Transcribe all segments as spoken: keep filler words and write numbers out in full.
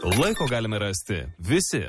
Laiko galime rasti visi.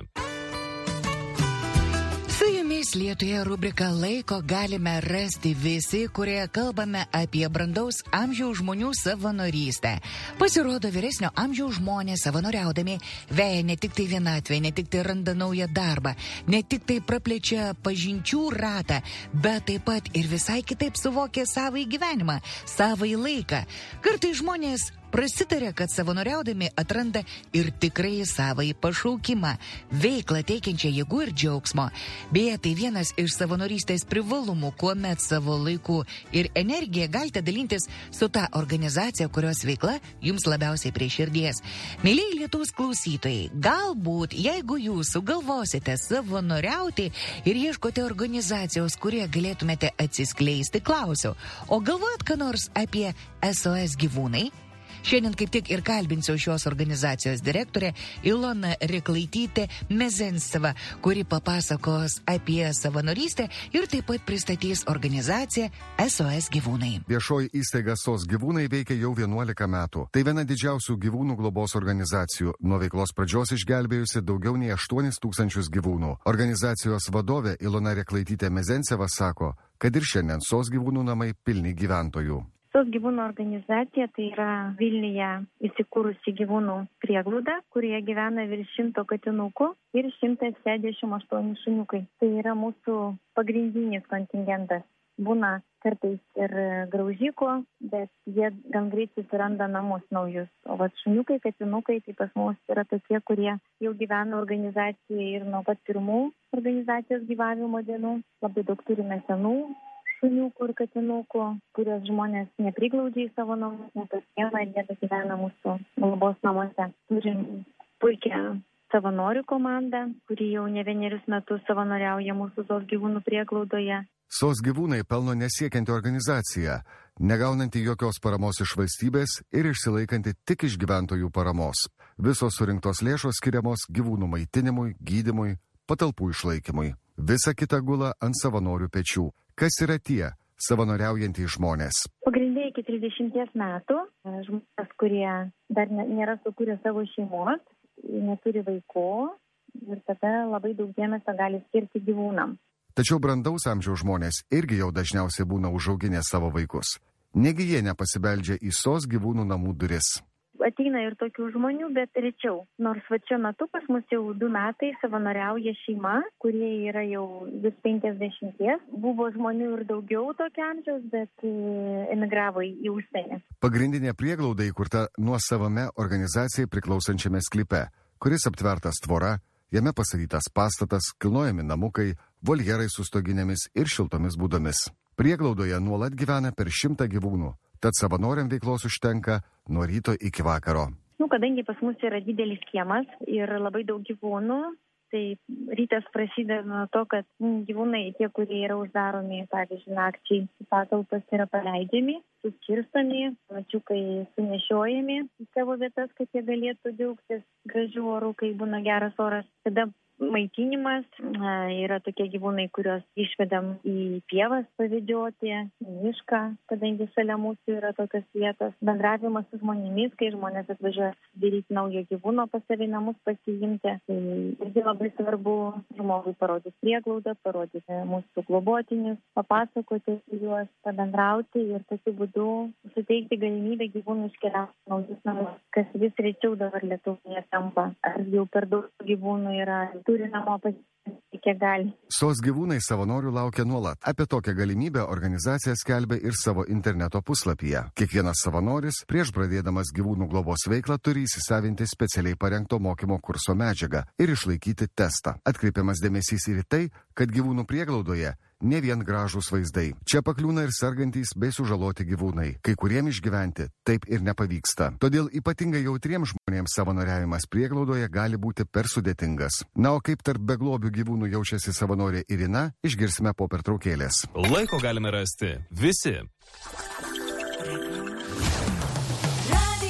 Su jumis Lietuvėje rubrika Laiko galime rasti visi, kurie kalbame apie brandaus amžiaus žmonių savanorystę. Pasirodo, vyresnio amžiaus žmonės savanoriaudami veja ne tik tai vienatvę, ne tik tai randa naują darbą, ne tik tai praplečia pažinčių ratą, bet taip pat ir visai kitaip suvokia savąjį gyvenimą, savąjį laiką. Kartais žmonės prasitarė, kad savanoriaudami atranda ir tikrai savąjį pašaukimą, veiklą teikiančią jėgų ir džiaugsmo. Beje, tai vienas iš savanorystės privalumų, kuomet savo laiku ir energiją galite dalintis su ta organizacija, kurios veikla jums labiausiai prie širdies. Mėlyje Lietuvos klausytojai, galbūt, jeigu jūs sugalvosite savanoriauti ir ieškote organizacijos, kurie galėtumėte atsiskleisti, klausiu, o galvojat ką nors apie S O S gyvūnai? Šiandien kaip tik ir kalbinsiu šios organizacijos direktorę Iloną Reklaitytę Mezensevą, kuri papasakos apie savanorystę ir taip pat pristatys organizaciją S O S gyvūnai. Viešoji įstaiga S O S gyvūnai veikia jau vienuolika metų. Tai viena didžiausių gyvūnų globos organizacijų, nuo veiklos pradžios išgelbėjusi daugiau nei aštuonis tūkstančius gyvūnų. Organizacijos vadovė Ilona Reklaitytė Mezenseva sako, kad ir šiandien S O S gyvūnų namai pilni gyventojų. S O S gyvūnų organizacija tai yra Vilniuje įsikūrusi gyvūnų prieglauda, kurioje gyvena virš šimto katinukų ir šimtas šešiasdešimt aštuoni šuniukai. Tai yra mūsų pagrindinis kontingentas. Būna kartais ir graužikų, bet jie gan greit susiranda namus naujus. O vat šuniukai, katinukai, tai pas mus yra tokie, kurie jau gyvena organizacijoje ir nuo pat pirmų organizacijos gyvavimo dienų. Labai daug turime senų šuniukų ir katinukų, kurios žmonės nepriglaudžia į savo namus, nepasiema ir jie gyvena mūsų globos namuose. Turim puikią savanorių komandą, kuri jau ne vienerius metus savanoriauja mūsų S O S gyvūnų prieglaudoje. S O S gyvūnai pelno nesiekianti organizacija, negaunanti jokios paramos iš valstybės ir išsilaikanti tik iš gyventojų paramos. Visos surinktos lėšos skiriamos gyvūnų maitinimui, gydymui, patalpų išlaikymui. Visa kita gula ant savanorių pečių. Kas yra tie savanoriaujantys žmonės? Pagrindė iki trisdešimties metų, žmonės, kurie dar nėra sukūrę savo šeimos, neturi vaikų ir tada labai daug dėmesio gali skirti gyvūnam. Tačiau brandaus amžiaus žmonės irgi jau dažniausiai būna užauginę savo vaikus. Negi jie nepasibeldžia į S O S gyvūnų namų duris. Ateina ir tokių žmonių, bet rečiau. Nors va šiuo metu pas mus jau du metai savanoriauja šeima, kurie yra jau vis penkiasdešimties. Buvo žmonių ir daugiau tokio amžiaus, bet emigravo į užsienį. Pagrindinė prieglauda įkurta nuosavame organizacijai priklausančiame sklype, kuris aptvertas tvora, jame pastatytas pastatas, kilnojami namukai, voljerai su stoginėmis ir šiltomis būdomis. Prieglaudoje nuolat gyvena per šimtą gyvūnų. Tad savanoriam veiklos užtenka nuo ryto iki vakaro. Nu, kadangi pas mus yra didelis kiemas ir labai daug gyvūnų, tai rytas prasideda nuo to, kad gyvūnai, tie, kurie yra uždaromi, pavyzdžiui, nakčiai, patalpas yra paleidžiami, suskirstomi, mačiukai sunešiojami į savo vietas, kad jie galėtų džiaugtis gražių orų, kai būna geras oras. Tada maitinimas, yra tokie gyvūnai, kuriuos išvedam į pievas pavedžioti, į mišką, kadangi šalia mūsų yra tokios vietos. Bendravimas su žmonėmis, kai žmonės atvažiuoja daryti naujo gyvūno pas save namus pasiimti. Tai irgi labai svarbu žmogui parodyti prieglaudą, parodyti mūsų globotinius, papasakoti juos, pabendrauti ir tokiu būdu suteikti galimybę gyvūnų iškeliauti naujus namus, kas vis rečiau dabar Lietuvoje tampa. Ar jau per daug gyvūnų yra turi namo pasiimti, kiek gali. S O S gyvūnai savanorių laukia nuolat. Apie tokią galimybę organizacija skelbia ir savo interneto puslapyje. Kiekvienas savanoris, prieš pradėdamas gyvūnų globos veiklą, turi įsisavinti specialiai parengto mokymo kurso medžiagą ir išlaikyti testą. Atkreipiamas dėmesys ir į tai, kad gyvūnų prieglaudoje ne vien gražūs vaizdai. Čia pakliūna ir sergantys bei sužaloti gyvūnai. Kai kuriem išgyventi taip ir nepavyksta. Todėl ypatingai jautriems žmonėms savanoriavimas prieglaudoje gali būti per sudėtingas. Na, o kaip tarp beglobių gyvūnų jaučiasi savanorė Irina, išgirsime po pertraukėlės. Laiko galime rasti visi.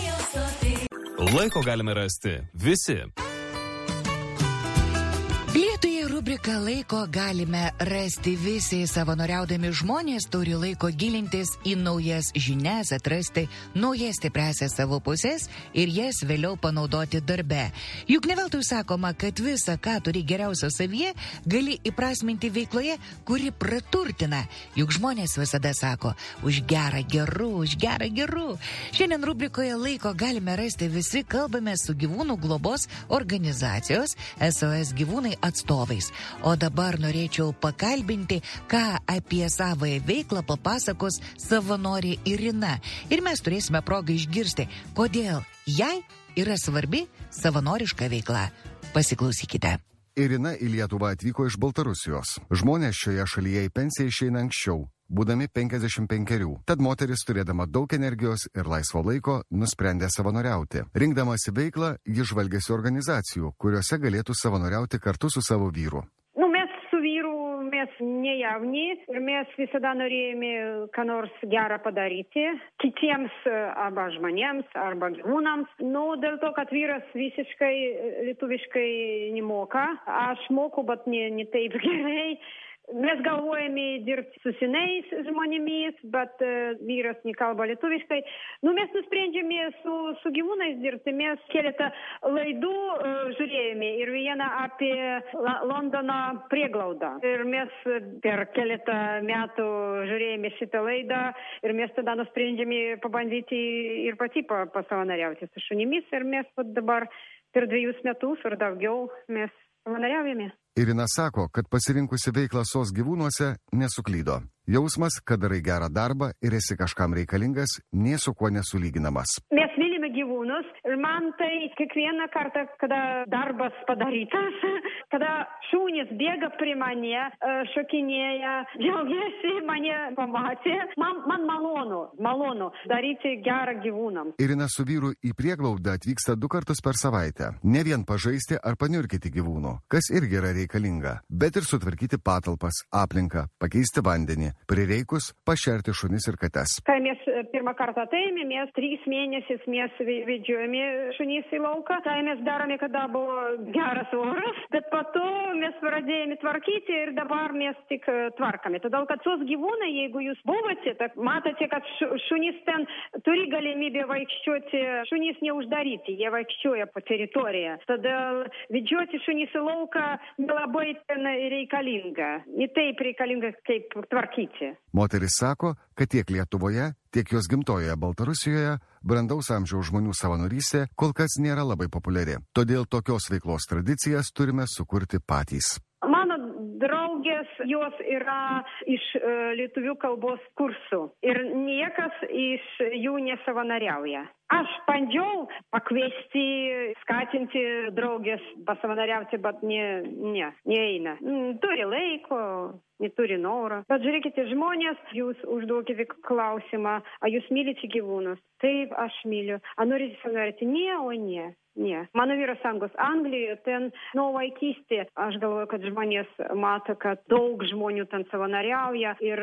Laiko galime rasti visi. Lietuvėje rubrika Laiko galime rasti visi. Savanoriaudami žmonės turi laiko gilintis į naujas žinias, atrasti naujas stipriasias savo pusės ir jas vėliau panaudoti darbe. Juk ne veltui sakoma, kad visa, ką turi geriausio savyje, gali įprasminti veikloje, kuri praturtina. Juk žmonės visada sako, už gerą geru, už gerą geru. Šiandien rubrikoje Laiko galime rasti visi, kalbame su gyvūnų globos organizacijos S O S gyvūnai atstovais. O dabar norėčiau pakalbinti, ką apie savąją veiklą papasakos savanorė Irina. Ir mes turėsime progą išgirsti, kodėl jai yra svarbi savanoriška veikla. Pasiklausykite. Irina į Lietuvą atvyko iš Baltarusijos. Žmonės šioje šalyje į pensiją išeina anksčiau, būdami penkiasdešimt penkerių. Tad moteris, turėdama daug energijos ir laisvo laiko, nusprendė savanoriauti. Rinkdamasi veiklą, ji žvalgėsi organizacijų, kuriuose galėtų savanoriauti kartu su savo vyru. Nu, mes su vyru, mes nejauni ir mes visada norėjome ką nors gerą padaryti kitiems arba žmonėms, arba gyvūnams. Nu, dėl to, kad vyras visiškai lietuviškai nemoka. Aš moku, bet ne, ne taip gerai. Mes galvojame dirbti su senais žmonėmis, bet uh, vyras nekalba lietuviškai. Nu, mes nusprendžiame su, su gyvūnais dirbti. Mes keletą laidų uh, žiūrėjome ir vieną apie La Londono prieglaudą. Ir mes per keletą metų žiūrėjome šitą laidą ir mes tada nusprendžiame pabandyti ir pati pasavanoriauti su šunimis. Ir mes dabar per dviejus metus ar daugiau mes savanoriaujame. Irina sako, kad pasirinkusi veiklą S O S gyvūnuose nesuklydo. Jausmas, kad darai gerą darbą ir esi kažkam reikalingas, nė su kuo nesulyginamas. Mes mylime gyvūnus ir man tai kiekvieną kartą, kada darbas padarytas, kada šunys bėga prie mane, šokinėja, džiaugiasi, mane pamatė, man, man malonu, malonu daryti gerą gyvūnams. Irina su vyru į prieglaudą atvyksta du kartus per savaitę. Ne vien pažaisti ar paniurkyti gyvūnų, kas irgi yra reikalinga, bet ir sutvarkyti patalpas, aplinką, pakeisti vandenį, prireikus pašerti šunis ir kates. Kai mes pirmą kartą atėjome, mes trys mėnesius mes vedžiojame šunis į lauką, tai mes darome, kada buvo geras oras, bet po to mes pradėjome tvarkyti ir dabar mes tik tvarkame. Todėl, kad tos gyvūnai, jeigu jūs buvote, tak matote, kad šunys ten turi galimybę vaikščioti, šunys neuždaryti, jie vaikščioja po teritoriją. Todėl vedžioti šunys į lauką nelabai ten reikalinga. Ne taip reikalinga, kaip tvarkyti. Moteris sako, kad tiek Lietuvoje, tiek jos gimtojoje Baltarusijoje brandaus amžiaus žmonių savanorystė kol kas nėra labai populiari. Todėl tokios veiklos tradicijas turime sukurti patys. Mano draugės, jos yra iš uh, lietuvių kalbos kursų ir niekas iš jų nesavanoriauja. Aš bandžiau pakviesti, skatinti draugės pasavanoriauti, bet ne, ne, neeina. Turi laiko, neturi noro. Bet žiūrėkite, žmonės, jūs užduokite klausimą, ar jūs mylite gyvūnus? Taip, aš myliu. Ar norite savanoriauti? Ne, o ne. Ne. Mano vyras Angos Anglijoje, ten nuo vaikystė. Aš galvoju, kad žmonės mato, kad daug žmonių ten savanoriauja ir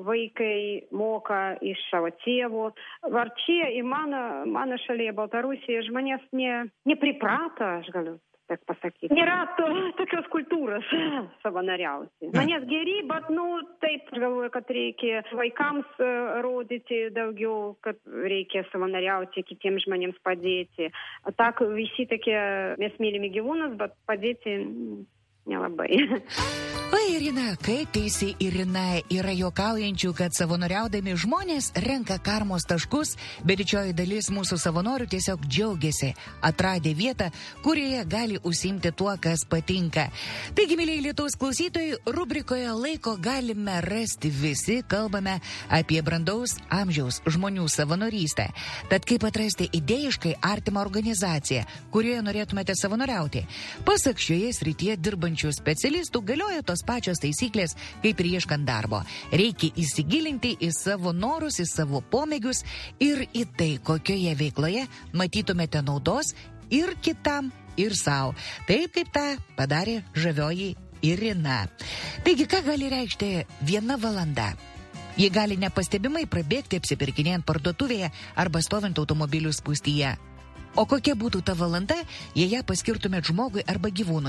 vaikai moka iš savo tėvų. Var čia į mano, mano šalyje Baltarusijoje žmonės ne, nepriprato, aš galiu так pasakyti. Nėra to, tokios kultūros savanoriauti. Manęs geri, bet, nu, taip, aš galvoju, kad reikia vaikams rodyti daugiau, kad reikia savanoriauti, kitiems žmonėms padėti. Tak, visi tokie, mes mylime gyvūnus, bet padėti nelabai. O Irina, kaip teisi Irina, yra juokaujančių, kad savanoriaudami žmonės renka karmos taškus, bet didžioji dalis mūsų savanorių tiesiog džiaugiasi, atradę vietą, kurioje gali užsiimti tuo, kas patinka. Taigi, mėlyje Lietuvos klausytojai, rubrikoje Laiko galime rasti visi, kalbame apie brandaus amžiaus žmonių savanorystę. Tad kaip atrasti idėjiškai artimą organizaciją, kurioje norėtumėte savanoriauti? Pasak šioje srityje dirbančių specialistų galioja tos pačios taisyklės, kaip ir ieškant darbo. Reikia įsigilinti į savo norus, į savo pomėgius ir į tai, kokioje veikloje matytumėte naudos ir kitam, ir savo. Taip, kaip tą padarė žavioji Irina. Taigi, ką gali reikšti viena valanda? Ji gali nepastebimai prabėgti apsipirkinėjant parduotuvėje arba stovint automobilių spūstyje. O kokia būtų ta valanda, jei ją paskirtumėt žmogui arba gyvūnui,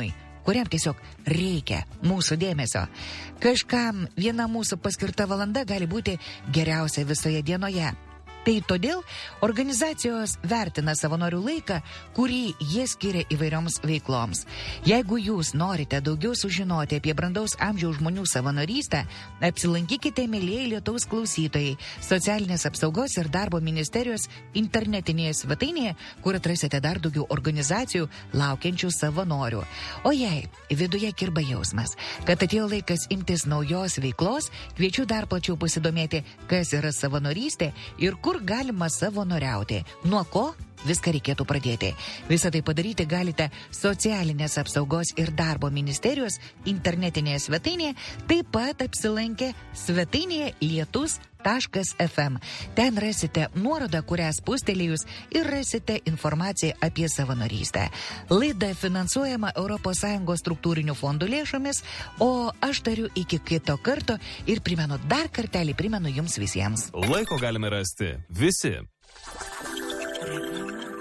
kuriam tiesiog reikia mūsų dėmesio. Kažkam viena mūsų paskirta valanda gali būti geriausia visoje dienoje. Tai todėl organizacijos vertina savanorių laiką, kurį jie skiria įvairioms veikloms. Jeigu jūs norite daugiau sužinoti apie brandaus amžiaus žmonių savanorystę, apsilankykite, mėlėjai Lietuvos klausytojai, Socialinės apsaugos ir darbo ministerijos internetinėje svetainėje, kur atrasite dar daugiau organizacijų laukiančių savanorių. O jei viduje kirba jausmas, kad atėjo laikas imtis naujos veiklos, kviečiu dar plačiau pasidomėti, kas yra savanorystė ir kur galima savanoriauti. Nuo ko viską reikėtų pradėti. Visą tai padaryti galite Socialinės apsaugos ir darbo ministerijos internetinėje svetainėje, taip pat apsilankę svetainėje lietus taškas ef em. Ten rasite nuorodą, kurią spustelėjus ir rasite informaciją apie savanorystę. Laida finansuojama Europos Sąjungos struktūrinių fondų lėšomis, o aš tariu iki kito karto ir primenu dar kartelį, primenu jums visiems. Laiko galime rasti visi.